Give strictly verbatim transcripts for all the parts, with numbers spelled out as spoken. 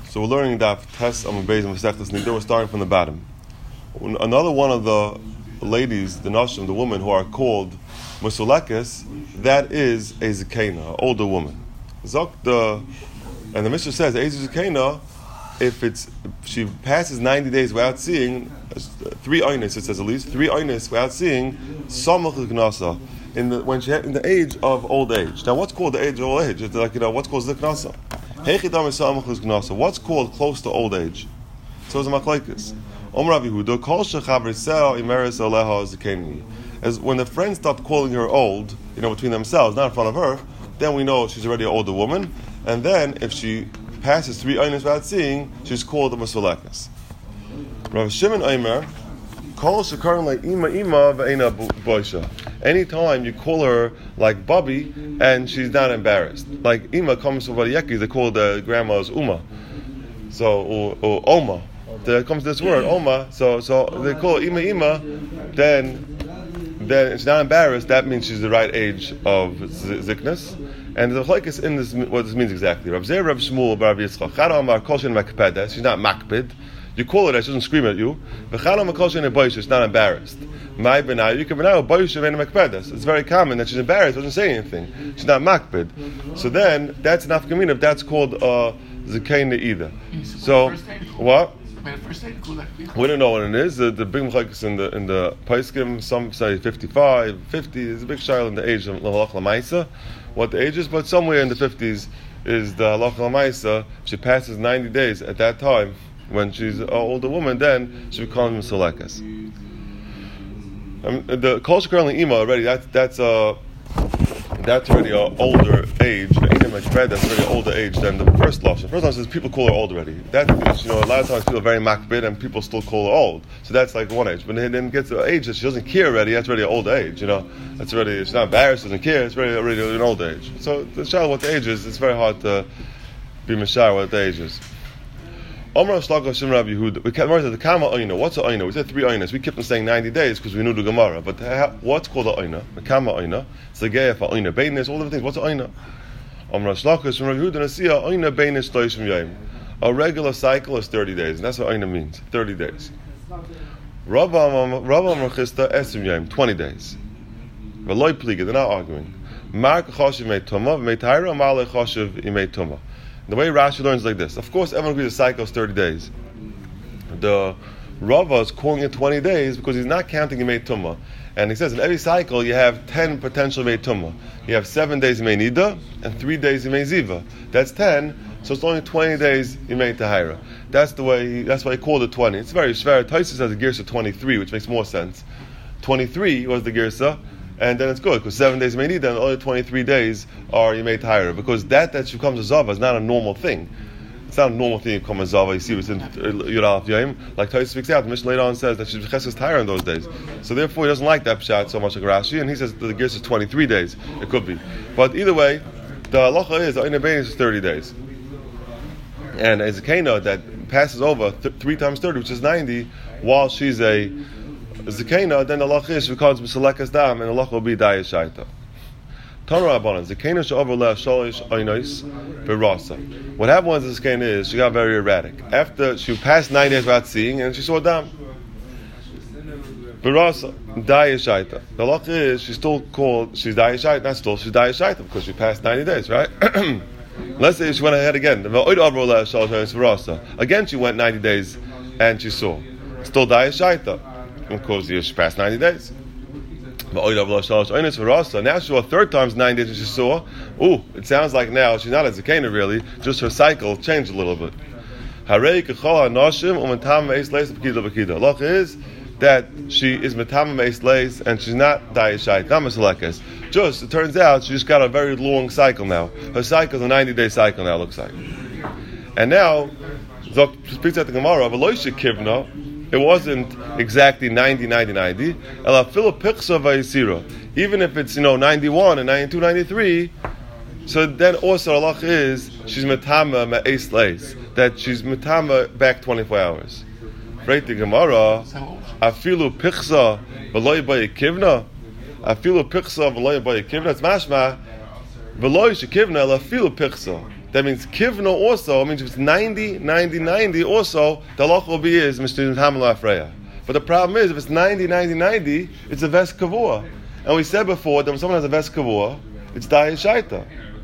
So we're learning that Tes Amud Beis and Masechtas Nida. We're starting from the bottom. Another one of the ladies, the Nashim, the women who are called Musulekes, that is a Zakena, an older woman. Zok the, and the Mishnah says, a Zakena, if it's she passes ninety days without seeing, three oynis, it says at least, three oynis without seeing, Samach Gnasa. In the when she in the age of old age. Now, what's called the age of old age? It's like, you know, what's called ziknasa? Heichidam esamach gnasa. What's called close to old age? So it's a machlekes. Omer Rav Yehuda kol shechavrisel imeres aleha zikeni. As when the friends start calling her old, you know, between themselves, not in front of her, then we know she's already an older woman. And then if she passes three aynos without seeing, she's called a musulekes. Rav Shimon Omer kol shekaron like ima ima ve'ena boisha. Anytime you call her like Bobby and she's not embarrassed, like Ima comes from Variyeki, they call the grandma's Uma, so or, or Oma. There comes this word Oma, so so they call her Ima Ima. Then then she's not embarrassed. That means she's the right age of zikness. And the chalekes in this what this means exactly. Rav Zer, Rav Shmuel, Rav Yitzchak. Chada Amar Kol Shen Makpedes. She's not makpid. You call her that, she doesn't scream at you. V'chada Amar Kol Shen Boisha. She's not embarrassed. My benayu, you can benayu boisha ve'ena makpedes. It's very common that she's embarrassed, doesn't say anything. She's not makpid. So then that's an afkamina. If that's called uh, zakena either. So what? We don't know what it is. The, the big machlekes in the in the Paiskim, some say fifty-five, fifty. There's a big shayla in the age of halach l'maisa, what the age is, but somewhere in the fifties is the halach l'maisa. If she passes ninety days at that time, when she's an older woman, then she becomes musulekes. Um, the kol currently ima already. That's that's a uh, that's already an older age. That's already an older age than the first lashon. First lashon says people call her old already. That is, you know, a lot of times people are very makbid and people still call her old. So that's like one age. But then it gets to an age that she doesn't care already. That's already an old age. You know, that's already she's not embarrassed, doesn't care. It's already already an old age. So the child, what the age is, it's very hard to be mashar what the age is. Omer Shlaka Shem Rav Yehuda. We kept the Kama Oina. What's an Oina? We said three Oinas. We kept on saying ninety days because we knew the Gemara. But ha- what's called an Oina? The Kama Oina. It's the Geya for Oina. Beinis, all of the things. What's an Oina? Omer Shlaka Shem Rav Yehuda Nasiya Oina Beinis Shloshim Yom. A regular cycle is thirty days, and that's what Oina means. Thirty days. Rav Amar Chista Esim Yom. Twenty days. V'loi Pliga. They're not arguing. Mark Choshev Mei Tuma. Mei Taira Malei Choshev Imei Tuma. The way Rashi learns like this. Of course, everyone agrees the cycle is thirty days. The Rava is calling it twenty days because he's not counting Yemei Tumah. And he says in every cycle you have ten potential Yemei Tumah. You have seven days Yemei Nida and three days Yemei Ziva. That's ten, so it's only twenty days Yemei Tahira. That's the way. He, that's why he called it twenty. It's very shver. Taisus has a girsa twenty-three, which makes more sense. twenty-three was the girsa. And then it's good, because seven days Yemei Nida and only twenty-three days are Yemei Tahira. Because that that becomes a Zava is not a normal thing. It's not a normal thing to become a Zava. You see it's in Yudalaf Yom. Like Taisa speaks out, the Mishnah later on says that she's Chesed Tahira in those days. So therefore he doesn't like that Pshat so much like Rashi, and he says that the Girs is twenty-three days. It could be. But either way, the halacha is, the Oina Bein is thirty days. And a Zakena that passes over th- three times thirty, which is ninety, while she's a Zakena, then the lach is becomes Musulekes Dam, and the lach will be Daya Shaita. Tanra Rabbanan, Zakena she'over le'ah shalish oynos berasa. What happened was this Zakena is, she got very erratic. After she passed nine days without seeing, and she saw a Dam. Berasa, Daya Shaita. The lach is, she's still called, she's Daya Shaita, not still, she's Daya Shaita, because she passed ninety days, right? Let's say she went ahead again. Again she went ninety days, and she saw. Still Daya Shaita. Of course, she passed ninety days. Now she saw third times nine days and she saw. Ooh, it sounds like now she's not a Zakena really, just her cycle changed a little bit. Loch is that she is Metama Meis Leis and she's not Dayashait, not Meselekes. Just, it turns out she just got a very long cycle now. Her cycle is a ninety day cycle now, looks like. And now, Zok speaks at the Gemara, Veloisha Kivna. It wasn't exactly ninety, ninety, ninety. Even if it's, you know, ninety-one and ninety-two, ninety-three, so then also Allah is, she's metama ma'es leis, that she's metama back twenty-four hours. Right, the Gemara, afilu pichsa v'loy b'yekivna, afilu pichsa v'loy b'yekivna, it's mashma, v'loy shekivna l'afilu pichsa. That means kivna also, it means if it's ninety, ninety, ninety, also, the halacha will be is Mishnah Hamla Afreya. But the problem is, if it's ninety, ninety, ninety, it's a ves kavua. And we said before that when someone has a ves kavua, it's daya shaita.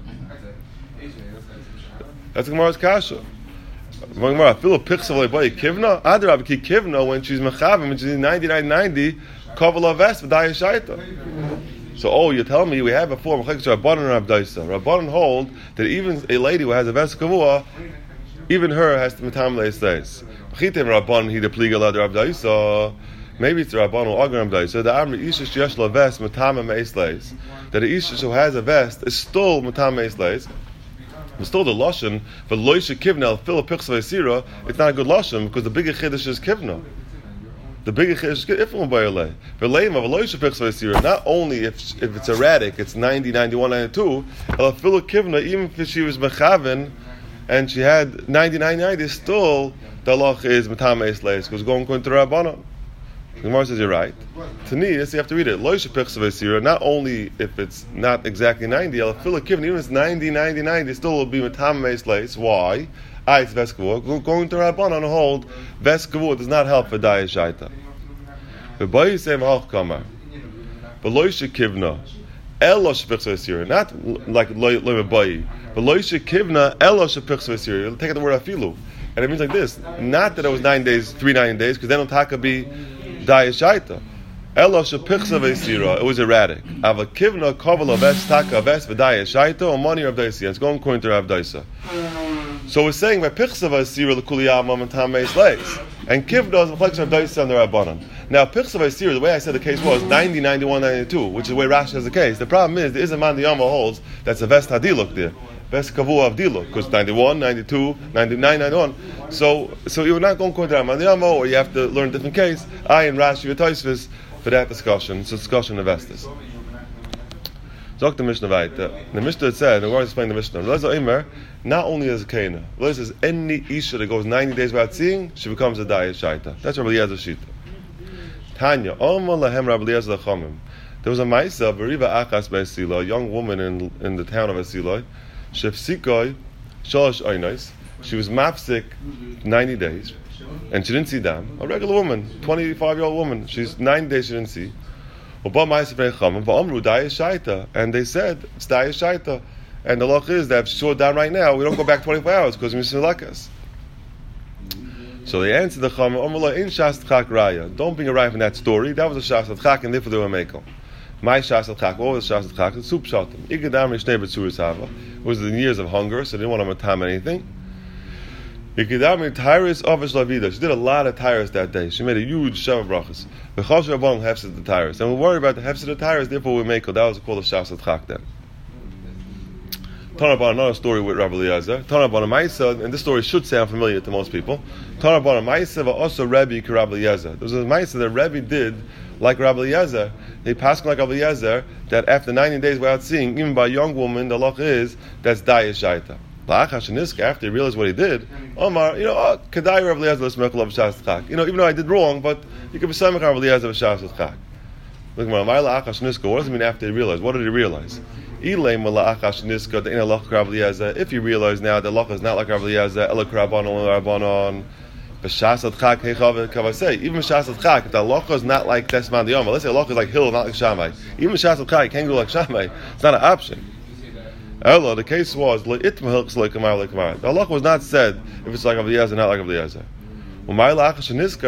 That's the Gemara's kasha. Gemara, filo pichsav le'bay kivna. Adrab ki kivna when she's mechavim, when she's ninety-nine, ninety, kavala ves v'daya shaita. So, oh, you tell me we had before Mechekes Rabbanan and Rabdaisa. Rabbanan hold that even a lady who has a ves kavua, even her has to metam le'esleis. Mechitem Rabbanan he the pliga la Rabdaisa. Maybe it's the Rabbanan or Agar Rabdaisa. The Amri Isha sheyesh la ves metam me'esleis. That the Isha who has a vest is still metam me'esleis. But still the lashon for loisha kivna fil pichsa v'sira. It's not a good lashon because the bigger chiddush is kivna. The bigger chiddush is ifum bayalei. For leima v'loisha pichsa v'sira. Not only if if it's erratic, it's ninety, ninety-one, ninety-two. El fil kivna even if she was mechaven and she had ninety-nine, ninety, still the halach is metam me'esleis because going going to Rabbanan. The Gemara says you're right. Tanis, you have to read it. Loisha pichsa v'sira. Not only if it's not exactly ninety, el fil kivna even if it's ninety, ninety, ninety, still will be metam me'esleis. Why? Ah, it's ves kavua. Going to Rabbanan to hold ves kavua does not help for daya shaita. But boy say mahach kamar. But loisha kivna elo shepichsa v'sira. Not like loy loy boy. But loisha kivna elo shepichsa v'sira. Take out the word afilu, and it means like this. Not that it was nine days, three nine days, because then on taka be daya shaita. Elo shepichsa v'sira. It was erratic. Ava kivna kavala ves taka ves v'daya shaita or money of daisa. It's going according to Rav Daisa. So we're saying that pichsa v'sira l'kuliyama metam me'esleis. And kivna is a reflection of daisa and the Rabbanan. Now, pichsa v'sira, the way I said the case was ninety, ninety-one, ninety-two, which is the way Rashi has the case. The problem is, there is a man the Yama holds that's a vest hadiluk there. Vest kavua of diluk, because ninety-one, ninety-two, ninety-nine, ninety-one. So, so you're not going to go to man the Yama, or you have to learn a different case. I and Rashi and Tosfos for that discussion. It's a discussion of vestas. Zok the Mishnah weiter. The Mishnah said, and we're going to explain the Mishnah. Lezer Imer, not only as a Kana, Lezer says any Isha that goes ninety days without seeing, she becomes a Daya Shaita. That's Rabbi Eliezer Shita. Tanya, Oma Lahem Rabbi Eliezer Lachamim. There was a Maisa, Beriva Achas Be'esila, a young woman in in the town of Esila, Shefsikoi, Shalosh Oinais. She was mafsik ninety days, and she didn't see dam. A regular woman, twenty-five-year-old woman. She's ninety days she didn't see. And they said, it's Daya Shaita. And the law is that if she saw it down right now, we don't go back twenty-four hours because we mislekas. So they answered the Chama, in Shas Tchak Raya. Don't bring a raya from that story. That was a Shas Tchak, and therefore they were Mekel. My Shas Tchak, what was Shas Tchak? The soup shatim. Igadam Rishnei B'tzuris Hava. It was the years of hunger, so they didn't want to matam anything. Igadam Tyrus Avish Lavida. She did a lot of tires that day. She made a huge Sheva brachas. The Chosh Rabban hefsed the tires. And we're worried about the hefsed the tires, therefore we Mekel. That was called a Shas Tchak then. Tanabana, another story with Rabbi Eliezer. Tanabana Maisa, and this story should sound familiar to most people. Tanabana Maisa va also Rebbe ki Rabbi Eliezer. There was a Maisa that Rebbe did like Rabbi Eliezer. They passed like Rabbi Eliezer that after ninety days without seeing, even by a young woman, the loch is that's Daya Shaita. After he realized what he did, Omar, you know, oh, Kedai Rabbi Eliezer l'smechel of Shas Tchak. You know, even though I did wrong, but you could be Samech Rabbi Eliezer of Shas Tchak. Look, what does it mean after he realized? What did he realize? If you realize now that Allah is not like Rabbi Eliezer, Ela K'Rabbanon, Rabbanon, B'Shas Tchak Heichav Kavasei. Even B'Shas Tchak, if the Allah is not like Tesman Diyama, let's say Allah is like Hill, not like Shammai. Even B'Shas Tchak, you can't go like Shammai. It's not an option. Ela, the case was the Allah was not said if it's like Rabbi Eliezer, not like Rabbi Eliezer. That a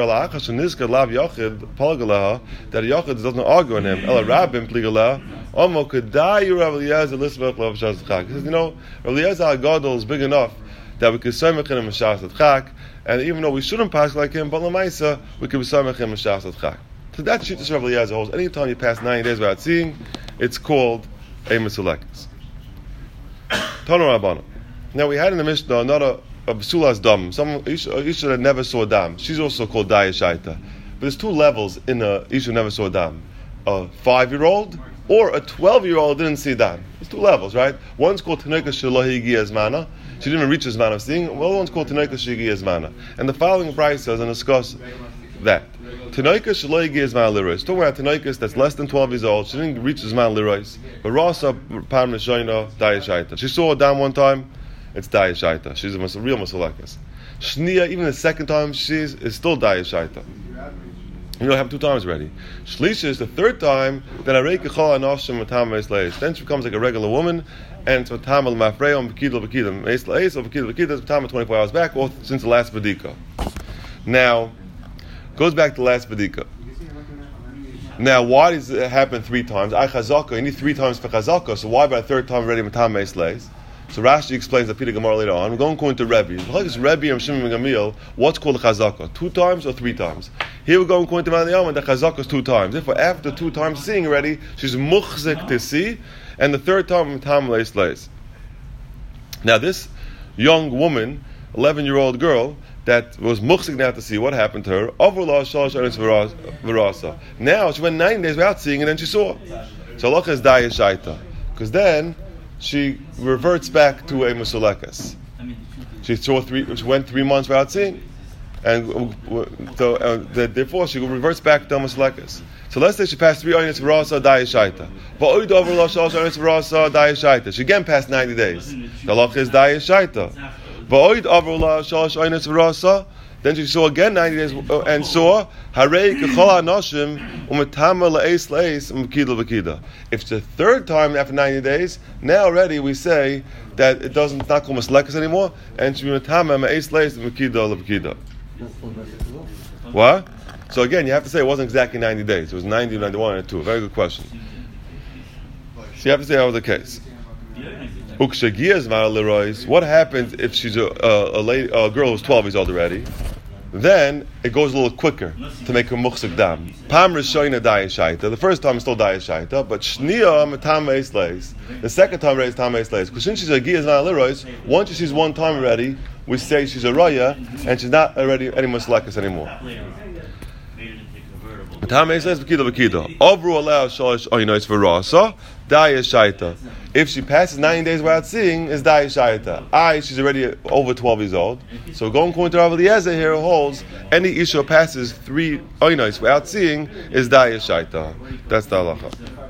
Yochid doesn't argue on him. Ela Rabbim Pligala. Omo Kedai Rabbi Eliezer l'smech of Shas Tchak. He says, you know, Rabbi Eliezer Agadol is big enough that we could samech him in Shas Tchak, and even though we shouldn't pass like him, but l'maisa we could samech him in Shas Tchak. So that shittas Rabbi Eliezer holds. Anytime you pass ninety days without seeing, it's called a misulekes. Tanu Rabbana. Now we had in the Mishnah another a B'sulas Dam. Some Isha that never saw Dam. She's also called Daya Shaita. But there's two levels in a Isha never saw Dam. A five-year-old or a twelve-year-old didn't see Dam. There's two levels, right? One's called Tanoika Shelahi Giyazmana. She didn't even reach his man of seeing. The other one's called Tanoika Shegiyazmana. And the following price says and discuss that. Tanoika Shelahi Giyazmana Lirois. Talking about Tanoikas that's less than twelve years old. She didn't reach his man Lirois. But Rasa Pan Mishoina Daya Shaita. She saw Dam one time. it's Daya Shaita. She's a mus- real Musalekes. Shnia, even the second time she's is still Daya Shaita. You don't have two times already. Shlisha is the third time, then Arei Kechol Anoshim Matam Meis Leis. Then she becomes like a regular woman, and it's Matam El Mafrei, Bekidel Bekidel, Meis Leis, or Bekidel Bekidel, Matam twenty-four hours back, or since the last Vedika. Now, goes back to the last Vedika. Now, why does it happen three times? I Chazaka, you need three times for Chazaka, so why by the third time already Matam Meis Leis? So Rashi explains that Peter Gemara later on. We're going according to Rebbe. It's Rebbe and Shimon ben Gamliel. What's called a chazaka? Two times or three times? Here we're going according to Mani Yaman. The chazaka is two times. Therefore, after two times seeing already, she's muchzik to see, and the third time tam leis leis. Now this young woman, eleven-year-old girl, that was muchzik now to see, what happened to her? Overlaw shalosh anis verasa. Now she went nine days without seeing, and then she saw. So halacha is daya shaita, because then she reverts back to a musalekes. She saw three. She went three months without seeing, and so uh, therefore she reverts back to a musalekes. So let's say she passed three oinus v'rasa daya shaita. But oid over l'shalosh oinus v'rasa daya shaita. She again passed ninety days. The halacha is daya shaita. But oid over l'shalosh oinus v'rasa. Then she saw again ninety days uh, and saw Harei Kechol Anoshim Umetama Leis Leis Umkida V'Kida. If it's the third time after ninety days, now already we say that it doesn't it's not called Maslekas anymore, and she Umetama Leis Leis Umkida V'Kida. What? So again, you have to say it wasn't exactly ninety days. It was ninety, ninety-one, and two. Very good question. So you have to say that was the case. What happens if she's a, a, a, lady, a girl who's twelve years old already? Then it goes a little quicker to make her muchzik dam. Pam rishoyna daya shaita. The first time is still daya shaita, but shnia matam eis leis. The second time is tam eis leis. Because since she's a giyaz ma'alirois, once she sees one time already, we say she's a raya and she's not already any muslekas anymore. Matam eis leis v'kida v'kida. Ovru allows shalish oynois v'rasa daya shaita. If she passes nine days without seeing, is daya shaita. I, she's already over twelve years old. So going according to Rav Eliezer here holds any isha passes three oinos without seeing is daya shaita. That's the halacha.